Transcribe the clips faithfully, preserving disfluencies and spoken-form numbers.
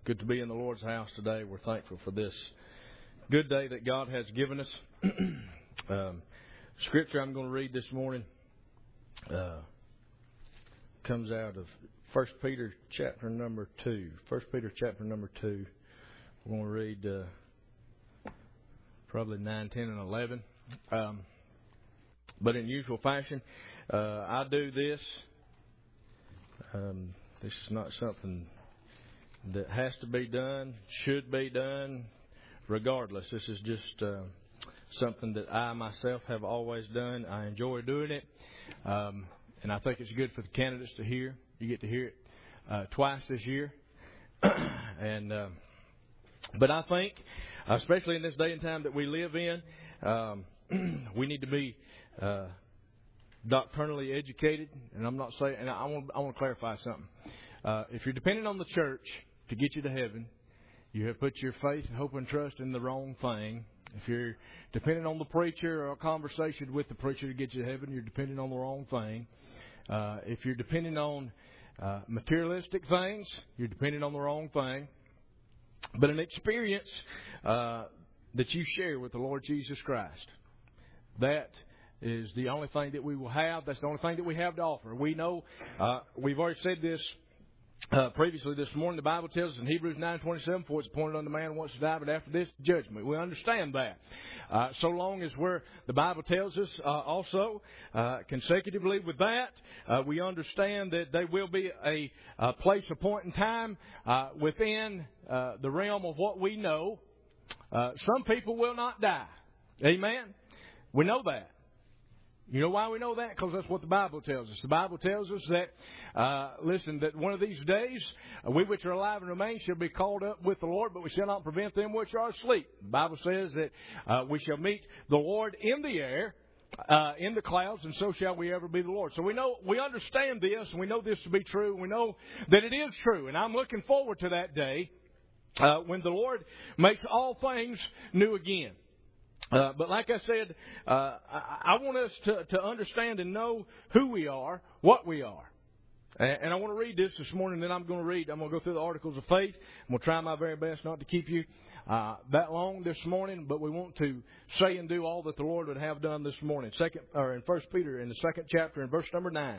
Good to be in the Lord's house today. We're thankful for this good day that God has given us. um, scripture I'm going to read this morning uh, comes out of First Peter chapter number two. First Peter chapter number two. We're going to read uh, probably nine, ten, and eleven. Um, but in usual fashion, uh, I do this. Um, this is not something that has to be done, should be done, regardless. This is just uh, something that I myself have always done. I enjoy doing it, um, and I think it's good for the candidates to hear. You get to hear it uh, twice this year, and uh, but I think, especially in this day and time that we live in, um, we need to be uh, doctrinally educated. And I'm not saying, and I want I want to clarify something. Uh, if you're depending on the church to get you to heaven, you have put your faith and hope and trust in the wrong thing. If you're depending on the preacher or a conversation with the preacher to get you to heaven, you're depending on the wrong thing. Uh, if you're depending on uh, materialistic things, you're depending on the wrong thing. But an experience uh, that you share with the Lord Jesus Christ, that is the only thing that we will have. That's the only thing that we have to offer. We know, uh, we've already said this uh, previously this morning. The Bible tells us in Hebrews nine twenty-seven, for it's appointed unto man once to die, but after this, judgment. We understand that. Uh, so long as we're, the Bible tells us uh, also, uh, consecutively with that, uh, we understand that there will be a, a place, a point in time uh, within uh, the realm of what we know. Uh, some people will not die. Amen? We know that. You know why we know that? Because that's what the Bible tells us. The Bible tells us that, uh, listen, that one of these days, uh, we which are alive and remain shall be called up with the Lord, but we shall not prevent them which are asleep. The Bible says that uh, we shall meet the Lord in the air, uh, in the clouds, and so shall we ever be the Lord. So we know, we understand this, and we know this to be true. We know that it is true, and I'm looking forward to that day uh, when the Lord makes all things new again. Uh, but like I said, uh, I, I want us to, to understand and know who we are, what we are. And, and I want to read this this morning, then I'm going to read, I'm going to go through the articles of faith. I'm going to try my very best not to keep you uh, that long this morning, but we want to say and do all that the Lord would have done this morning. Second, or in First Peter, in the second chapter, in verse number nine.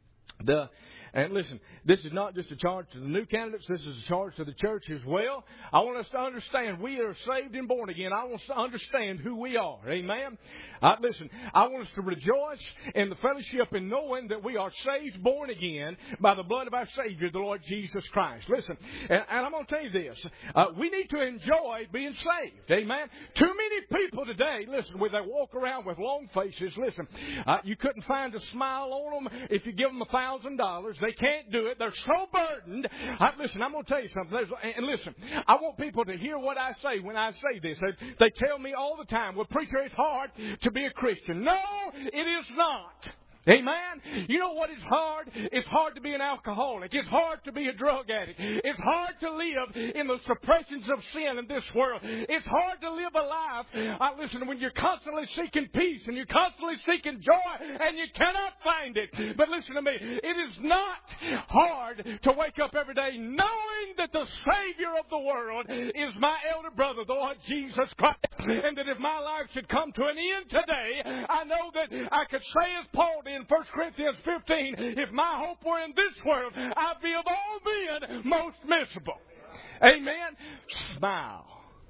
The And listen, this is not just a charge to the new candidates. This is a charge to the church as well. I want us to understand we are saved and born again. I want us to understand who we are. Amen? Uh, listen, I want us to rejoice in the fellowship in knowing that we are saved, born again by the blood of our Savior, the Lord Jesus Christ. Listen, and, and I'm going to tell you this. Uh, we need to enjoy being saved. Amen? Too many people today, listen, when they walk around with long faces, listen, uh, you couldn't find a smile on them if you give them a thousand dollars. They can't do it. They're so burdened. I, listen, I'm going to tell you something. There's, and listen, I want people to hear what I say when I say this. They, they tell me all the time, well, preacher, it's hard to be a Christian. No, it is not. Amen? You know what is hard? It's hard to be an alcoholic. It's hard to be a drug addict. It's hard to live in the suppressions of sin in this world. It's hard to live a life, uh, listen, when you're constantly seeking peace and you're constantly seeking joy and you cannot find it. But listen to me, it is not hard to wake up every day knowing that the Savior of the world is my elder brother, the Lord Jesus Christ. And that if my life should come to an end today, I know that I could say as Paul did in First Corinthians fifteen, if my hope were in this world, I'd be of all men most miserable. Amen? Smile.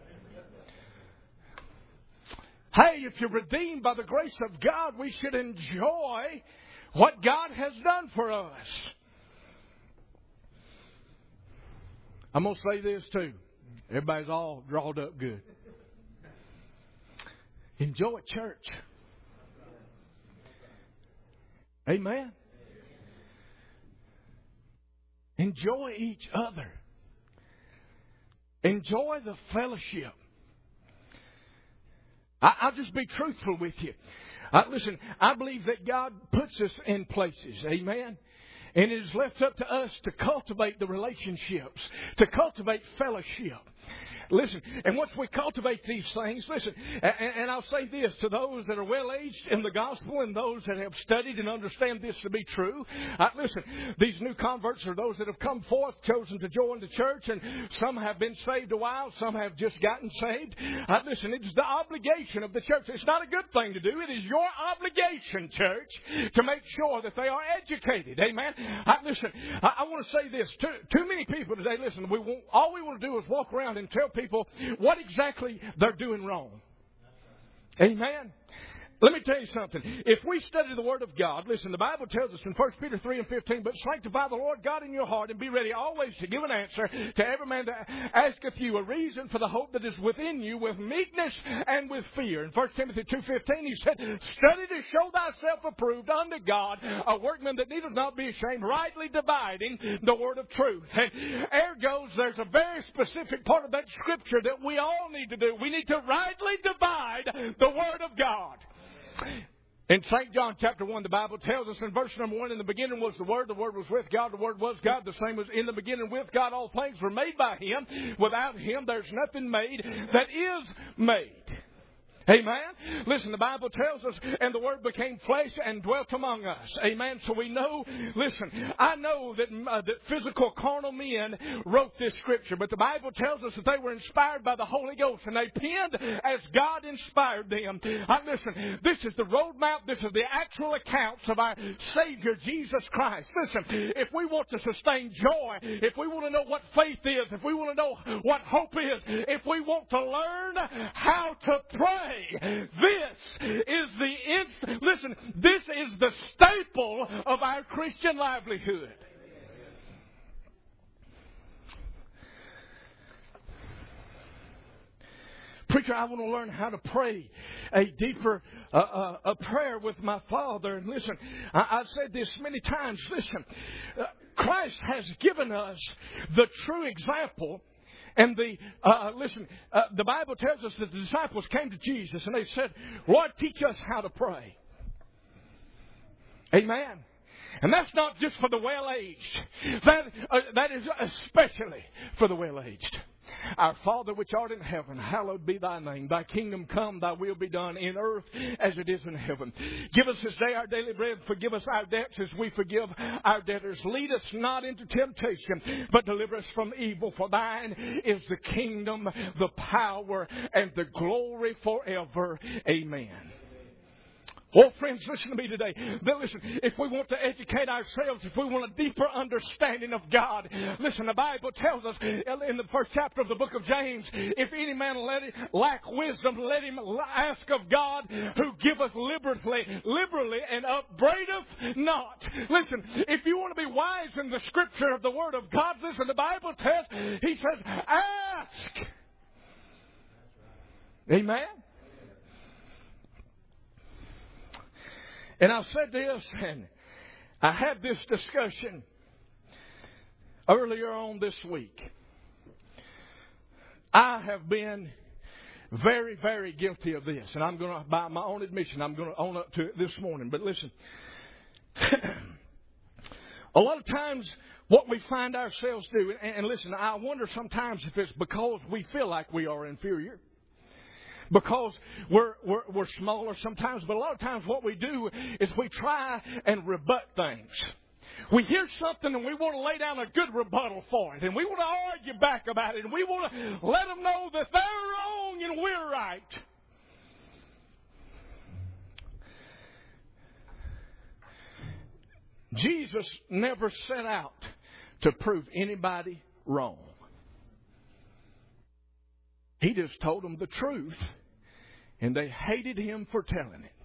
Hey, if you're redeemed by the grace of God, we should enjoy what God has done for us. I'm going to say this too. Everybody's all drawed up good. Enjoy church. Amen. Enjoy each other. Enjoy the fellowship. I, I'll just be truthful with you. Uh, listen, I believe that God puts us in places. Amen. And it is left up to us to cultivate the relationships, to cultivate fellowship. Listen, and once we cultivate these things, listen, and, and I'll say this to those that are well-aged in the gospel and those that have studied and understand this to be true. Uh, listen, these new converts are those that have come forth, chosen to join the church, and some have been saved a while, some have just gotten saved. Uh, listen, it's the obligation of the church. It's not a good thing to do. It is your obligation, church, to make sure that they are educated. Amen? Uh, listen, I, I want to say this. Too, too many people today, listen, we won't, all we want to do is walk around and tell people what exactly they're doing wrong. Amen. Let me tell you something. If we study the Word of God, listen, the Bible tells us in First Peter three and fifteen, but sanctify the Lord God in your heart and be ready always to give an answer to every man that asketh you a reason for the hope that is within you with meekness and with fear. In First Timothy two fifteen, he said, study to show thyself approved unto God, a workman that needeth not be ashamed, rightly dividing the word of truth. And ergo, there's a very specific part of that Scripture that we all need to do. We need to rightly divide the Word of God. In Saint John chapter one, the Bible tells us in verse number one, in the beginning was the Word, the Word was with God, the Word was God, the same was in the beginning with God, all things were made by Him. Without Him, there's nothing made that is made. Amen. Listen, the Bible tells us, and the Word became flesh and dwelt among us. Amen. So we know, listen, I know that, uh, that physical carnal men wrote this Scripture, but the Bible tells us that they were inspired by the Holy Ghost, and they penned as God inspired them. Uh, listen, this is the roadmap. This is the actual accounts of our Savior, Jesus Christ. Listen, if we want to sustain joy, if we want to know what faith is, if we want to know what hope is, if we want to learn how to pray, this is the inst- listen, this is the staple of our Christian livelihood. Preacher, I want to learn how to pray a deeper uh, uh, a prayer with my Father. And listen, I, I've said this many times. Listen, uh, Christ has given us the true example. And the, uh, listen, uh, the Bible tells us that the disciples came to Jesus and they said, Lord, teach us how to pray. Amen. And that's not just for the well-aged. That, uh, that is especially for the well-aged. Our Father which art in heaven, hallowed be thy name. Thy kingdom come, thy will be done in earth as it is in heaven. Give us this day our daily bread. Forgive us our debts as we forgive our debtors. Lead us not into temptation, but deliver us from evil. For thine is the kingdom, the power, and the glory forever. Amen. Oh, friends, listen to me today. But listen, if we want to educate ourselves, if we want a deeper understanding of God, listen, the Bible tells us in the first chapter of the book of James, if any man let it, lack wisdom, let him ask of God, who giveth liberally, liberally and upbraideth not. Listen, if you want to be wise in the Scripture of the Word of God, listen, the Bible tells, He says, ask. Amen? And I've said this, and I had this discussion earlier on this week. I have been very, very guilty of this. And I'm going to, by my own admission, I'm going to own up to it this morning. But listen, a lot of times what we find ourselves doing, and listen, I wonder sometimes if it's because we feel like we are inferior. Because we're, we're, we're smaller sometimes, but a lot of times what we do is we try and rebut things. We hear something and we want to lay down a good rebuttal for it. And we want to argue back about it. And we want to let them know that they're wrong and we're right. Jesus never set out to prove anybody wrong. He just told them the truth, and they hated Him for telling it.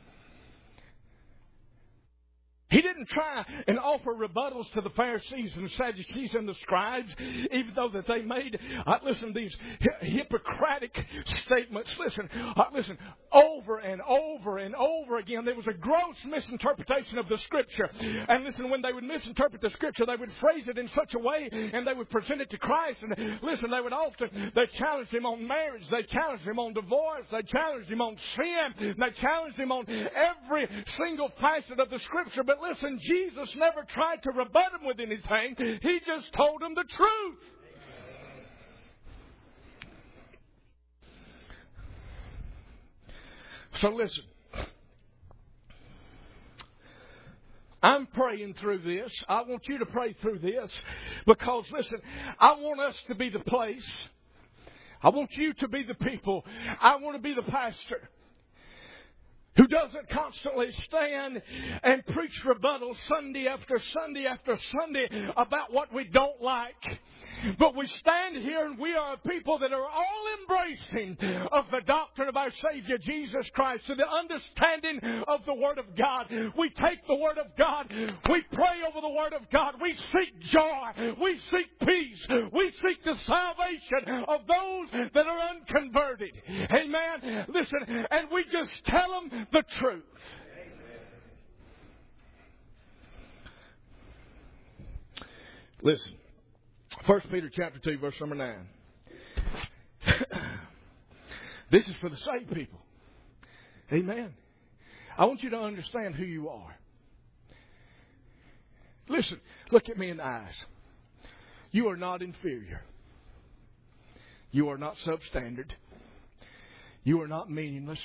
He didn't try and offer rebuttals to the Pharisees and the Sadducees and the scribes, even though that they made, uh, listen, these hi- Hippocratic statements. Listen, uh, listen, over and over and over again. There was a gross misinterpretation of the Scripture. And listen, when they would misinterpret the Scripture, they would phrase it in such a way, and they would present it to Christ. And listen, they would often, they challenged Him on marriage. They challenged Him on divorce. They challenged Him on sin. They challenged Him on every single facet of the Scripture. But listen, Jesus never tried to rebut him with anything. He just told him the truth. So listen. I'm praying through this. I want you to pray through this because, listen, I want us to be the place. I want you to be the people. I want to be the pastor who doesn't constantly stand and preach rebuttal Sunday after Sunday after Sunday about what we don't like. But we stand here and we are a people that are all embracing of the doctrine of our Savior Jesus Christ and the understanding of the Word of God. We take the Word of God. We pray over the Word of God. We seek joy. We seek peace. We seek the salvation of those that are unconverted. Amen. Listen, and we just tell them the truth. Listen. First Peter chapter two, verse number nine. This is for the saved people. Amen. I want you to understand who you are. Listen, look at me in the eyes. You are not inferior. You are not substandard. You are not meaningless.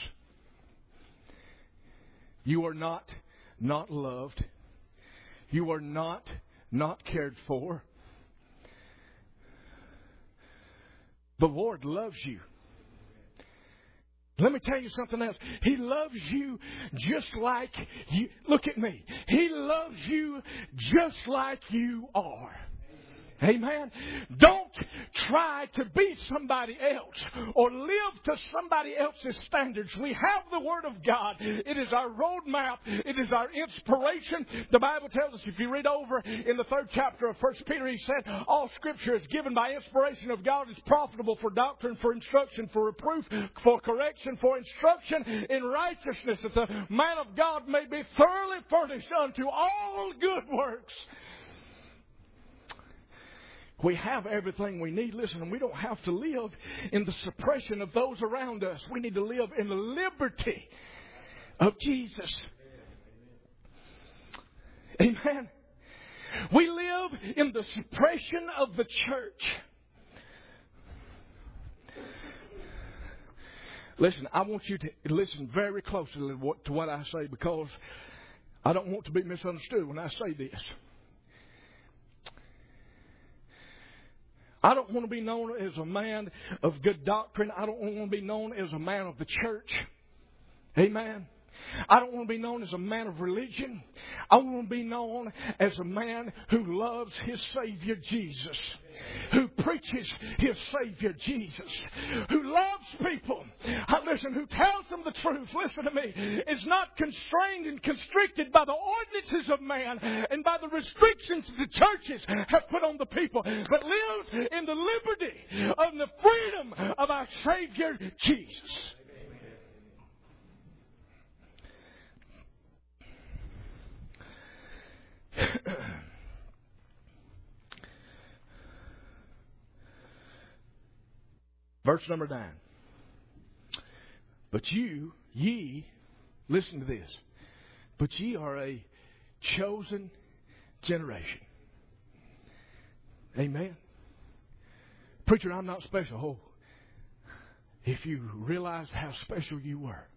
You are not not loved. You are not not cared for. The Lord loves you. Let me tell you something else. He loves you just like you. Look at me. He loves you just like you are. Amen. Don't try to be somebody else or live to somebody else's standards. We have the Word of God. It is our roadmap. It is our inspiration. The Bible tells us, if you read over in the third chapter of First Peter, he said, all Scripture is given by inspiration of God, is profitable for doctrine, for instruction, for reproof, for correction, for instruction in righteousness, that the man of God may be thoroughly furnished unto all good works. We have everything we need. Listen, and we don't have to live in the suppression of those around us. We need to live in the liberty of Jesus. Amen. We live in the suppression of the church. Listen, I want you to listen very closely to what I say because I don't want to be misunderstood when I say this. I don't want to be known as a man of good doctrine. I don't want to be known as a man of the church. Amen. I don't want to be known as a man of religion. I want to be known as a man who loves his Savior Jesus, who preaches his Savior Jesus, who loves people. Listen, who tells them the truth. Listen to me. Is not constrained and constricted by the ordinances of man and by the restrictions the churches have put on the people, but lives in the liberty of the freedom of our Savior Jesus. Verse number nine. But you, ye, listen to this. But ye are a chosen generation. Amen. Preacher, I'm not special. Oh, if you realized how special you were.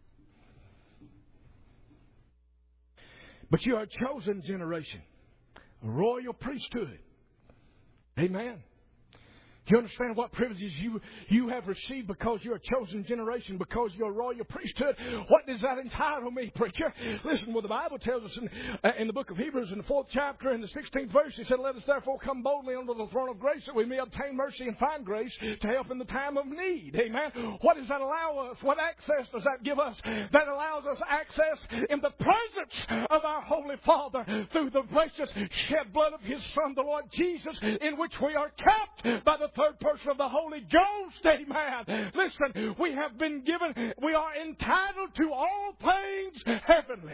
But you are a chosen generation, a royal priesthood. Amen. You understand what privileges you, you have received because you're a chosen generation, because you're a royal priesthood? What does that entitle me, preacher? Listen, well, the Bible tells us in, uh, in the book of Hebrews, in the fourth chapter, in the sixteenth verse, he said, let us therefore come boldly unto the throne of grace that we may obtain mercy and find grace to help in the time of need. Amen. What does that allow us? What access does that give us? That allows us access in the presence of our Holy Father through the precious shed blood of His Son, the Lord Jesus, in which we are kept by the third person of the Holy Ghost. Amen. Listen, we have been given, we are entitled to all things heavenly.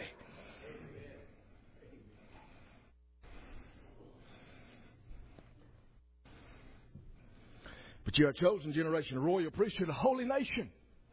But you are a chosen generation, a royal priesthood, a holy nation.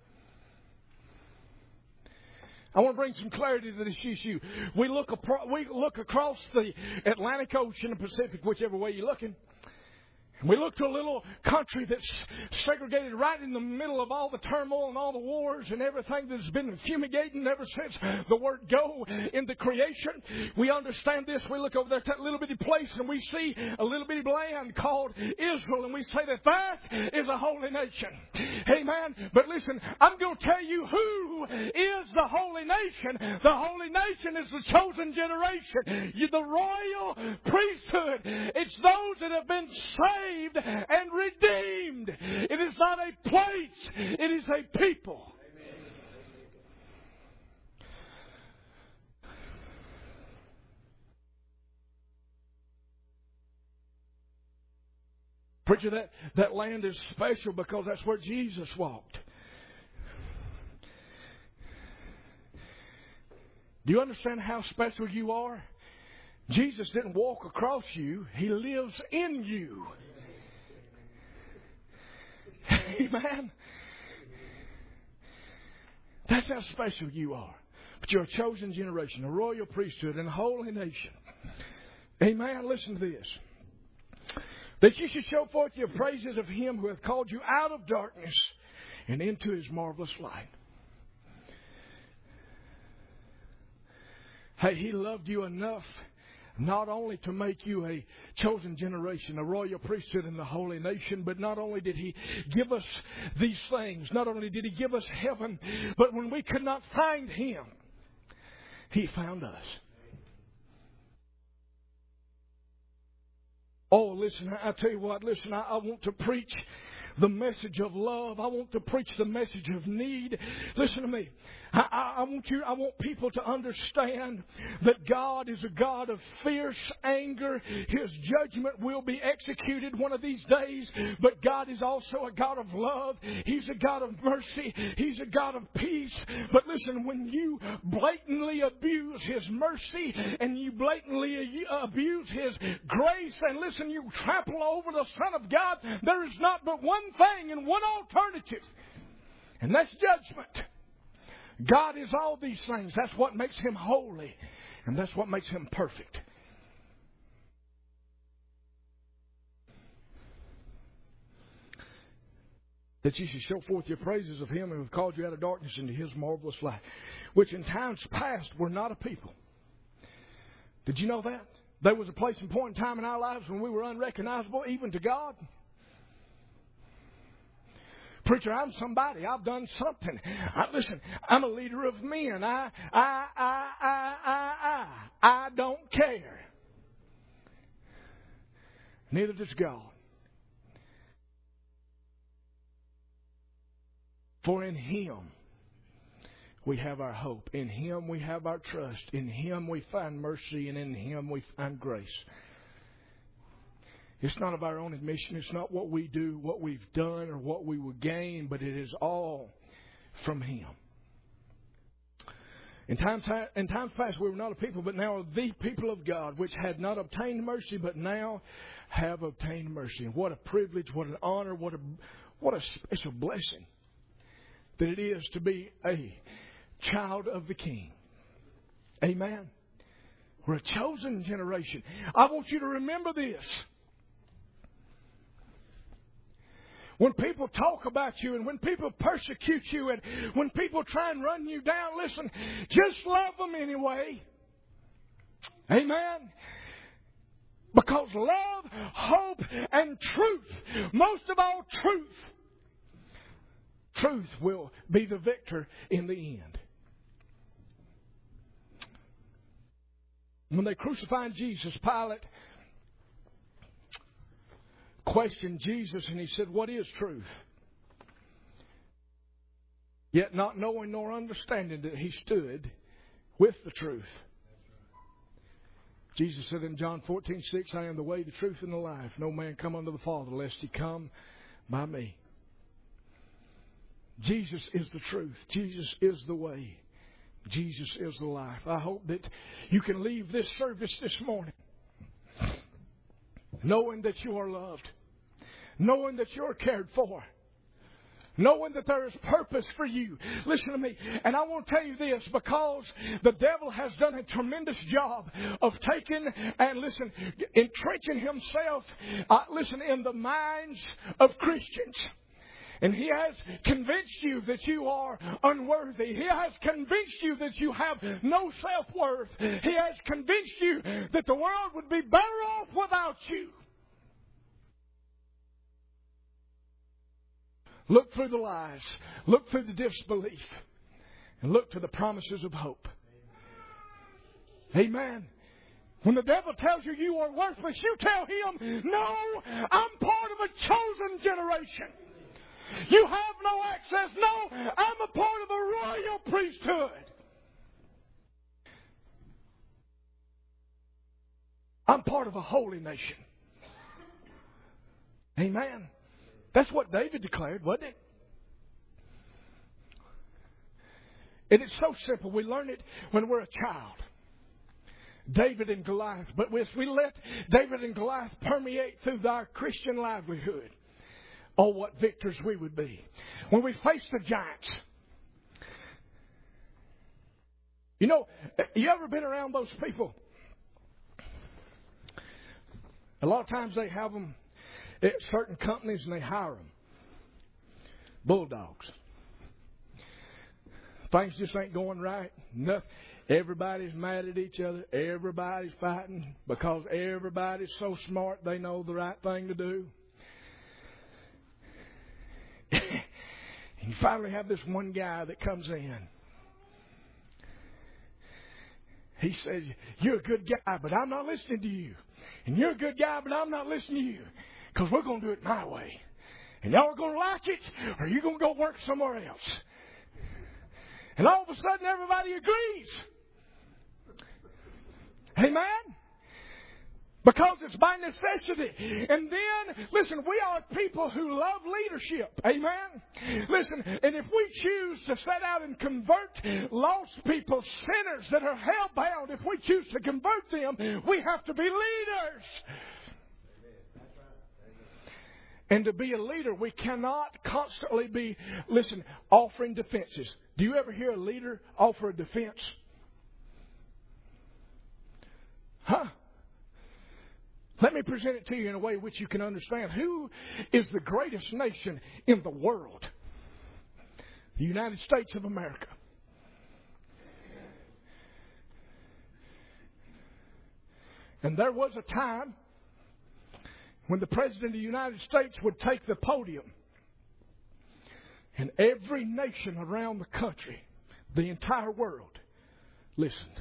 I want to bring some clarity to this issue. We look, apro- we look across the Atlantic Ocean and Pacific, whichever way you're looking. We look to a little country that's segregated right in the middle of all the turmoil and all the wars and everything that's been fumigating ever since the word go into creation. We understand this. We look over there to that little bitty place and we see a little bitty land called Israel, and we say that that is a holy nation. Amen. But listen, I'm going to tell you who is the holy nation. The holy nation is the chosen generation, the royal priesthood. It's those that have been saved and redeemed. It is not a place, it is a people. Preacher, that, that land is special because that's where Jesus walked. Do you understand how special you are? Jesus didn't walk across you. He lives in you. Amen. That's how special you are. But you're a chosen generation, a royal priesthood, and a holy nation. Amen. Listen to this. That you should show forth your praises of Him who hath called you out of darkness and into His marvelous light. Hey, He loved you enough not only to make you a chosen generation, a royal priesthood and a holy nation, but not only did He give us these things, not only did He give us heaven, but when we could not find Him, He found us. Oh, listen, I tell you what, listen, I, I want to preach the message of love. I want to preach the message of need. Listen to me. I, I, I want you. I want people to understand that God is a God of fierce anger. His judgment will be executed one of these days. But God is also a God of love. He's a God of mercy. He's a God of peace. But listen, when you blatantly abuse His mercy and you blatantly abuse His grace, and listen, you trample over the Son of God, there is not but one thing and one alternative, and that's judgment. God is all these things. That's what makes Him holy, and that's what makes Him perfect. That you should show forth your praises of Him who hath called you out of darkness into His marvelous light, which in times past were not a people. Did you know that? There was a place and point in time in our lives when we were unrecognizable even to God. Preacher, I'm somebody. I've done something. I, listen, I'm a leader of men. I, I, I, I, I, I. I don't care. Neither does God. For in Him we have our hope. In Him we have our trust. In Him we find mercy, and in Him we find grace. It's not of our own admission. It's not what we do, what we've done, or what we will gain, but it is all from Him. In times, in times past we were not a people, but now are the people of God, which had not obtained mercy, but now have obtained mercy. And what a privilege, what an honor, what a, what a special blessing that it is to be a child of the King. Amen. We're a chosen generation. I want you to remember this. When people talk about you and when people persecute you and when people try and run you down, listen, just love them anyway. Amen. Because love, hope, and truth, most of all truth, truth will be the victor in the end. When they crucified Jesus, Pilate questioned Jesus, and he said, "What is truth?" Yet not knowing nor understanding that he stood with the truth. Jesus said in John fourteen six, "I am the way, the truth, and the life. No man come unto the Father lest he come by me." Jesus is the truth. Jesus is the way. Jesus is the life. I hope that you can leave this service this morning knowing that you are loved, knowing that you are cared for, knowing that there is purpose for you. Listen to me. And I want to tell you this, because the devil has done a tremendous job of taking and, listen, entrenching himself, uh, listen, in the minds of Christians. And he has convinced you that you are unworthy. He has convinced you that you have no self-worth. He has convinced you that the world would be better off without you. Look through the lies. Look through the disbelief. And look to the promises of hope. Amen. When the devil tells you you are worthless, you tell him, no, I'm part of a chosen generation. You have no access. No, I'm a part of a royal priesthood. I'm part of a holy nation. Amen. That's what David declared, wasn't it? And it's so simple. We learn it when we're a child. David and Goliath. But if we let David and Goliath permeate through our Christian livelihood, oh, what victors we would be. When we face the giants. You know, you ever been around those people? A lot of times they have them at certain companies and they hire them. Bulldogs. Things just ain't going right. Nothing. Everybody's mad at each other. Everybody's fighting because everybody's so smart they know the right thing to do. And you finally have this one guy that comes in. He says, you're a good guy, but I'm not listening to you. And you're a good guy, but I'm not listening to you. Because we're going to do it my way. And y'all are going to like it, or you're going to go work somewhere else. And all of a sudden, everybody agrees. Amen? Because it's by necessity. And then, listen, we are people who love leadership. Amen? Listen, and if we choose to set out and convert lost people, sinners that are hell-bound, if we choose to convert them, we have to be leaders. And to be a leader, we cannot constantly be, listen, offering defenses. Do you ever hear a leader offer a defense? Huh? Let me present it to you in a way which you can understand. Who is the greatest nation in the world? The United States of America. And there was a time when the President of the United States would take the podium and every nation around the country, the entire world, listened.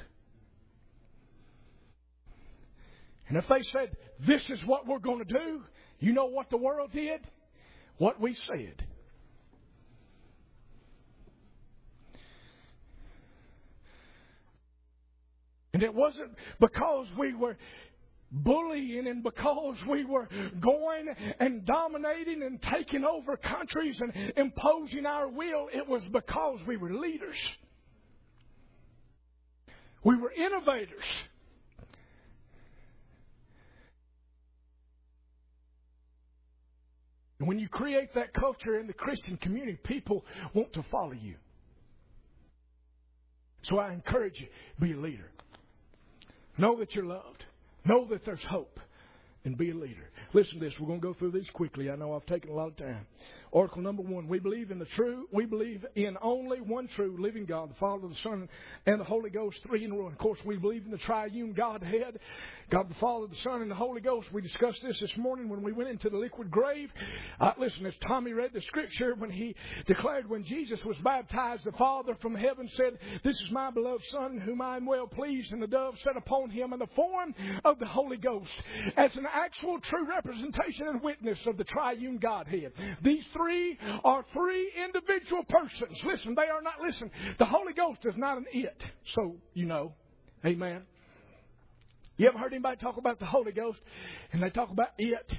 And if they said, this is what we're going to do, you know what the world did? What we said. And it wasn't because we were bullying and because we were going and dominating and taking over countries and imposing our will. It was because we were leaders. We were innovators. And when you create that culture in the Christian community, people want to follow you. So I encourage you, be a leader. Know that you're loved. Know that there's hope. And be a leader. Listen to this. We're going to go through these quickly. I know I've taken a lot of time. Article number one. We believe in the true. We believe in only one true living God, the Father, the Son, and the Holy Ghost, three in one. Of course, we believe in the triune Godhead, God the Father, the Son, and the Holy Ghost. We discussed this this morning when we went into the liquid grave. Uh, listen, as Tommy read the scripture, when he declared when Jesus was baptized, the Father from heaven said, "This is my beloved Son, whom I am well pleased," and the dove sat upon him in the form of the Holy Ghost, as an actual true representation and witness of the triune Godhead. These three are three individual persons. Listen, they are not, listen, the Holy Ghost is not an it, so you know. Amen. You ever heard anybody talk about the Holy Ghost and they talk about it?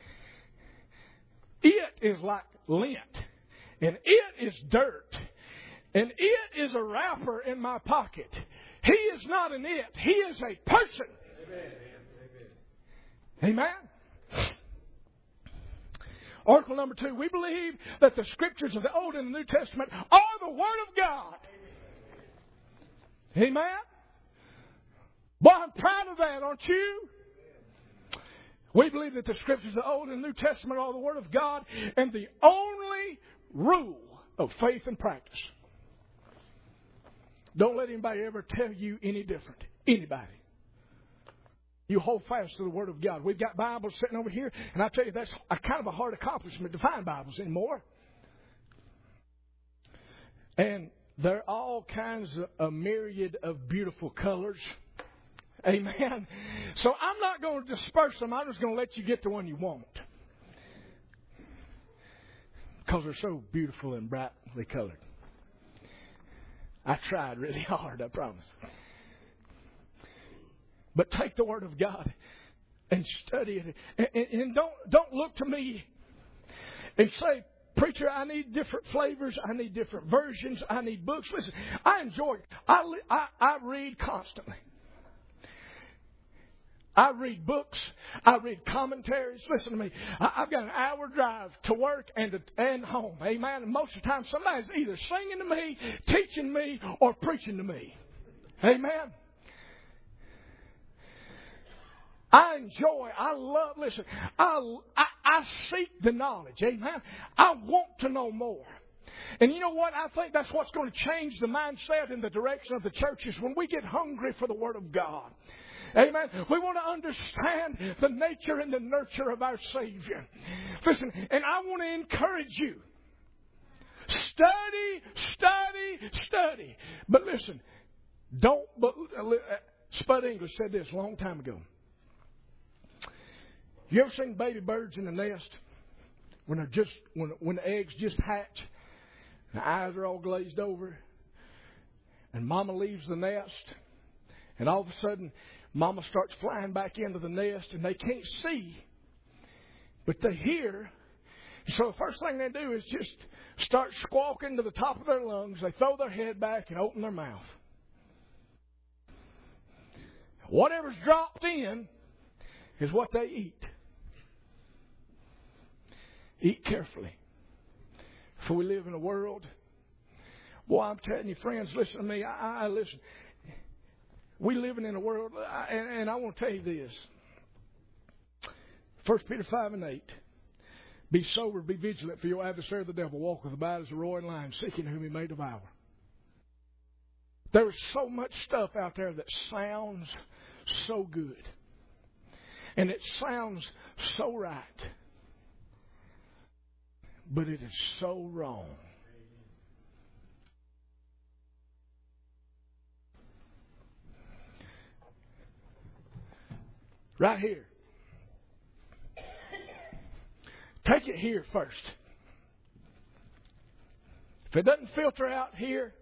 It is like lint, and it is dirt, and it is a wrapper in my pocket. He is not an it. He is a person. Amen. Amen. Article number two, we believe that the Scriptures of the Old and the New Testament are the Word of God. Amen? Boy, I'm proud of that, aren't you? We believe that the Scriptures of the Old and New Testament are the Word of God and the only rule of faith and practice. Don't let anybody ever tell you any different. Anybody. You hold fast to the Word of God. We've got Bibles sitting over here, and I tell you, that's a kind of a hard accomplishment to find Bibles anymore. And they're all kinds of a myriad of beautiful colors. Amen. So I'm not going to disperse them. I'm just going to let you get the one you want. Because they're so beautiful and brightly colored. I tried really hard, I promise. But take the Word of God and study it. And, and, and don't, don't look to me and say, preacher, I need different flavors. I need different versions. I need books. Listen, I enjoy it. I, I, I read constantly. I read books. I read commentaries. Listen to me. I, I've got an hour drive to work and to, and home. Amen. And most of the time, somebody's either singing to me, teaching me, or preaching to me. Amen. I enjoy, I love, listen, I, I, I seek the knowledge. Amen. I want to know more. And you know what? I think that's what's going to change the mindset and the direction of the churches when we get hungry for the Word of God. Amen. We want to understand the nature and the nurture of our Savior. Listen, and I want to encourage you. Study, study, study. But listen, don't, but, uh, Spud English said this a long time ago. You ever seen baby birds in the nest? When they're just, when, when the eggs just hatch, the eyes are all glazed over, and Mama leaves the nest, and all of a sudden, Mama starts flying back into the nest, and they can't see, but they hear. So the first thing they do is just start squawking to the top of their lungs. They throw their head back and open their mouth. Whatever's dropped in is what they eat. Eat carefully. For we live in a world. Boy, I'm telling you, friends, listen to me. I, I listen. We living in a world, and, and I want to tell you this. First Peter five and eight. Be sober, be vigilant, for your adversary the devil walketh about as a roaring lion, seeking whom he may devour. There is so much stuff out there that sounds so good. And it sounds so right. But it is so wrong. Right here. Take it here first. If it doesn't filter out here,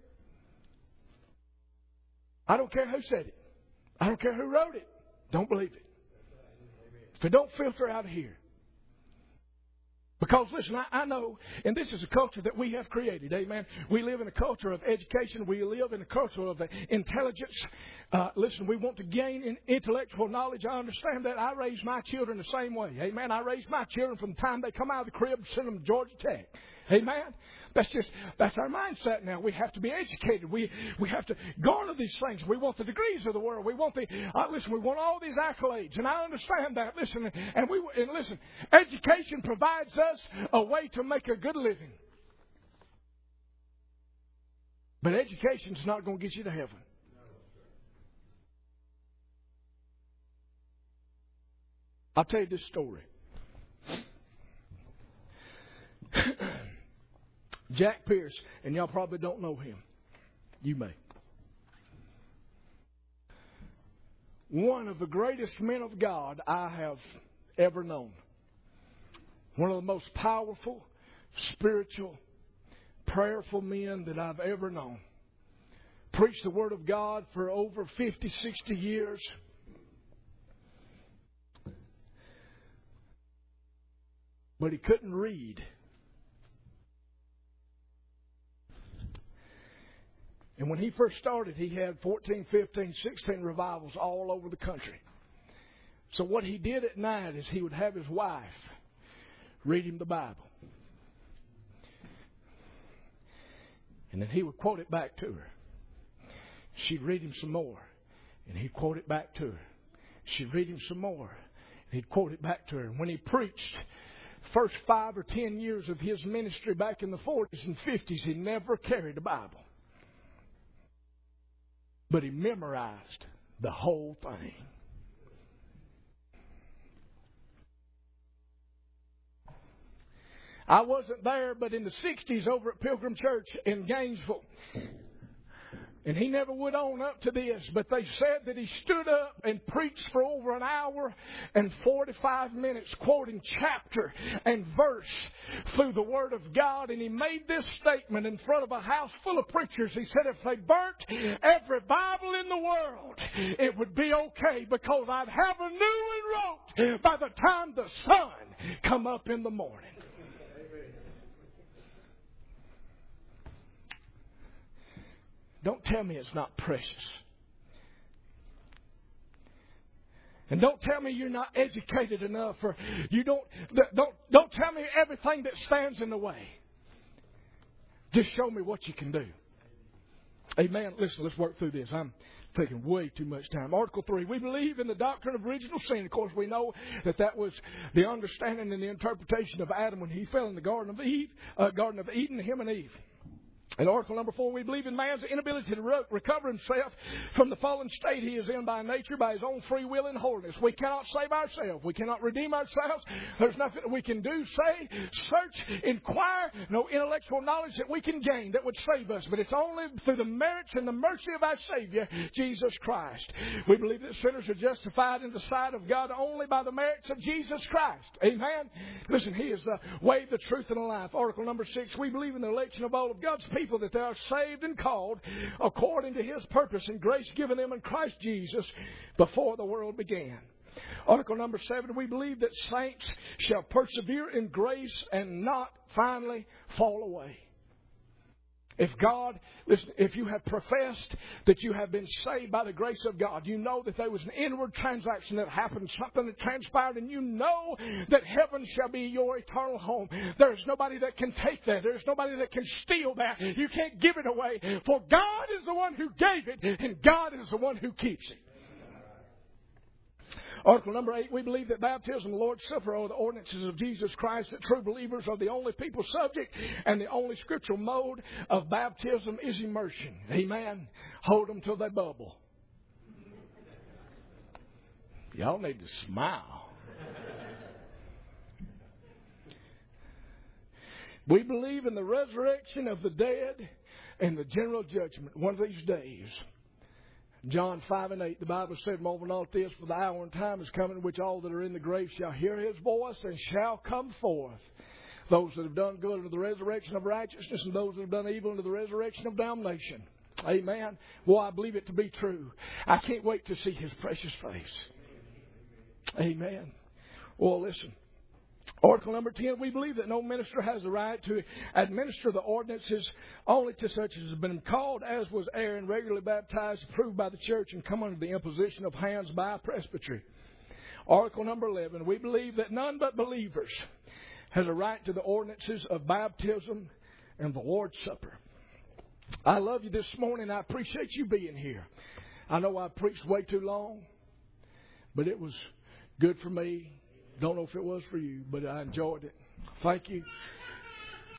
I don't care who said it. I don't care who wrote it. Don't believe it. If it don't filter out of here. Because, listen, I, I know, and this is a culture that we have created, amen. We live in a culture of education. We live in a culture of intelligence. Uh, listen, we want to gain in intellectual knowledge. I understand that. I raise my children the same way, amen. I raise my children from the time they come out of the crib, send them to Georgia Tech, amen. That's just, that's our mindset now. We have to be educated. We we have to garner these things. We want the degrees of the world. We want the, uh, listen, we want all these accolades. And I understand that. Listen, and we, and listen, education provides us a way to make a good living. But education's not going to get you to heaven. I'll tell you this story. Jack Pierce, and y'all probably don't know him. You may. One of the greatest men of God I have ever known. One of the most powerful, spiritual, prayerful men that I've ever known. Preached the Word of God for over fifty, sixty years. But he couldn't read. And when he first started, he had fourteen, fifteen, sixteen revivals all over the country. So what he did at night is he would have his wife read him the Bible. And then he would quote it back to her. She'd read him some more, and he'd quote it back to her. She'd read him some more, and he'd quote it back to her. And when he preached, first five or ten years of his ministry back in the forties and fifties, he never carried a Bible. But he memorized the whole thing. I wasn't there, but in the sixties over at Pilgrim Church in Gainesville, and he never would own up to this, but they said that he stood up and preached for over an hour and forty-five minutes, quoting chapter and verse through the Word of God. And he made this statement in front of a house full of preachers. He said, if they burnt every Bible in the world, it would be okay, because I'd have a new one wrote by the time the sun come up in the morning. Don't tell me it's not precious. And don't tell me you're not educated enough, or you don't don't don't tell me everything that stands in the way. Just show me what you can do. Amen. Listen, let's work through this. I'm taking way too much time. Article three. We believe in the doctrine of original sin. Of course, we know that that was the understanding and the interpretation of Adam when he fell in the Garden of Eve, uh, Garden of Eden, him and Eve. In article number four, we believe in man's inability to re- recover himself from the fallen state he is in by nature, by his own free will and holiness. We cannot save ourselves. We cannot redeem ourselves. There's nothing that we can do, say, search, inquire, no intellectual knowledge that we can gain that would save us. But it's only through the merits and the mercy of our Savior, Jesus Christ. We believe that sinners are justified in the sight of God only by the merits of Jesus Christ. Amen? Listen, He is the way, the truth, and the life. Article number six, we believe in the election of all of God's people, that they are saved and called according to His purpose and grace given them in Christ Jesus before the world began. Article number seven, we believe that saints shall persevere in grace and not finally fall away. If God, listen, if you have professed that you have been saved by the grace of God, you know that there was an inward transaction that happened, something that transpired, and you know that heaven shall be your eternal home. There's nobody that can take that. There's nobody that can steal that. You can't give it away. For God is the one who gave it, and God is the one who keeps it. Article number eight, we believe that baptism and the Lord's Supper are the ordinances of Jesus Christ, that true believers are the only people subject, and the only scriptural mode of baptism is immersion. Amen. Hold them till they bubble. Y'all need to smile. We believe in the resurrection of the dead and the general judgment one of these days. John five and eight, the Bible said, moreover not this, for the hour and time is coming in which all that are in the grave shall hear His voice and shall come forth. Those that have done good unto the resurrection of righteousness, and those that have done evil unto the resurrection of damnation. Amen. Well, I believe it to be true. I can't wait to see His precious face. Amen. Well, listen. Article number ten, we believe that no minister has the right to administer the ordinances only to such as have been called, as was Aaron, regularly baptized, approved by the church, and come under the imposition of hands by a presbytery. Article number eleven, we believe that none but believers has a right to the ordinances of baptism and the Lord's Supper. I love you this morning. I appreciate you being here. I know I preached way too long, but it was good for me. Don't know if it was for you, but I enjoyed it. Thank you.